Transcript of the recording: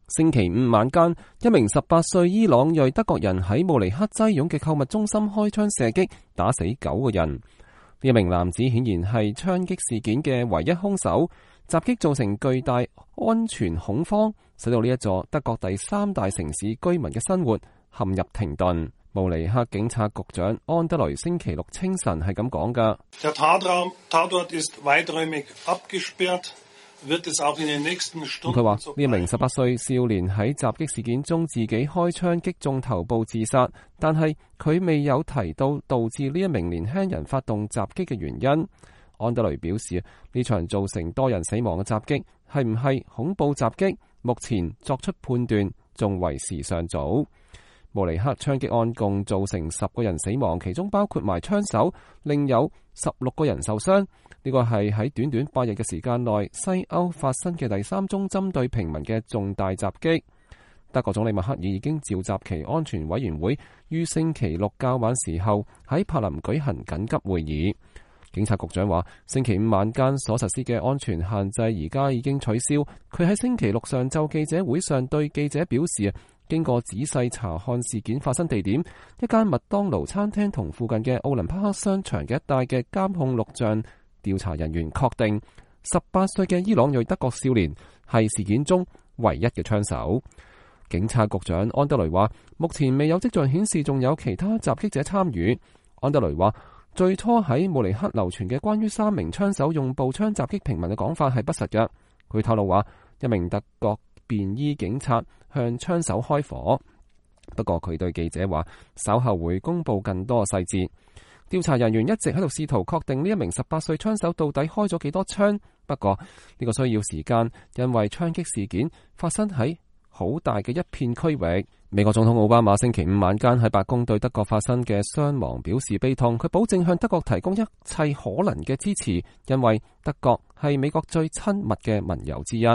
星期五晚間，一名18歲伊朗裔德國人喺慕尼黑擠擁嘅購物中心開槍射擊，打死9個人。呢一名男子顯然係槍擊事件嘅唯一兇手。襲擊造成巨大安全恐慌，使到呢一座德國第3大城市居民嘅生活陷入停頓。慕尼黑警察局長安德雷星期六清晨係咁講㗎。佢話呢一名18歲少年喺襲擊事件中自己開槍擊中頭部自殺，但係佢未有提到導致呢一名年輕人發動襲擊嘅原因。安德雷表示，呢場造成多人死亡嘅襲擊係唔係恐怖襲擊，目前作出判斷仲為時尚早。慕尼黑槍擊案共造成10個人死亡，其中包括埋槍手，另有16個人受傷。呢個係喺短短8日嘅時間內，西歐發生嘅第3宗針對平民嘅重大襲擊。德國總理默克爾已經召集其安全委員會，於星期六較晚時候喺柏林舉行緊急會議。警察局長話，星期五晚間所實施嘅安全限制而家已經取消。佢喺星期六上晝記者會上對記者表示，經過仔細查看事件發生地點一間麥當勞餐廳同附近嘅奧林匹克商場嘅一帶嘅監控錄像，調查人員確定18歲嘅伊朗裔德國少年係事件中唯一嘅槍手。警察局長安德雷話，目前未有跡象顯示仲有其他襲擊者參與。安德雷話，最初喺慕尼黑流傳嘅關於3名槍手用步槍襲擊平民嘅講法係不實嘅。佢透露話，一名德國便衣警察向槍手開火，不過佢對記者話，稍後會公布更多細節。調查人員一直喺度試圖確定呢一名18歲槍手到底開咗幾多槍，不過呢個需要時間，因為槍擊事件發生喺好大嘅一片區域。美國總統奧巴馬星期五晚間喺白宮對德國發生嘅傷亡表示悲痛，佢保證向德國提供一切可能嘅支持，因為德國係美國最親密嘅盟友之一。